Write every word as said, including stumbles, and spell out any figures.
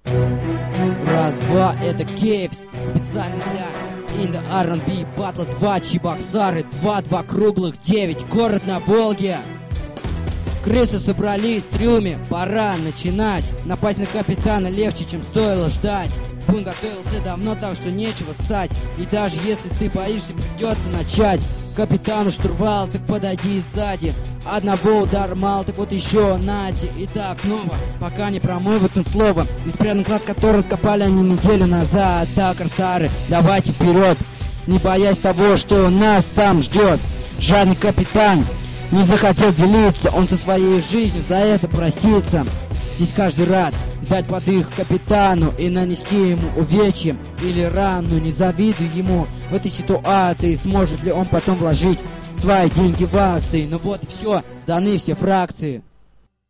Раз, два, это Кейвс, специально для In the ар энд би Battle два, Чебоксары, два, два круглых, девять, город на Волге. Крысы собрались в трюме, пора начинать. Напасть на капитана легче, чем стоило ждать. Бун готовился давно, так что нечего ссать. И даже если ты боишься, придется начать. Капитану штурвал, так подойди сзади. Одного удара мало, так вот еще Нади. Итак, снова, пока не промоют тут слово. Беспрятный клад, который копали они неделю назад. Да, корсары, давайте вперед, не боясь того, что нас там ждет. Жадный капитан не захотел делиться, он со своей жизнью за это простится. Здесь каждый рад дать подых капитану и нанести ему увечье или рану. Не завидуй ему в этой ситуации, сможет ли он потом вложить свои деньги в акции. Ну вот и все, даны все фракции.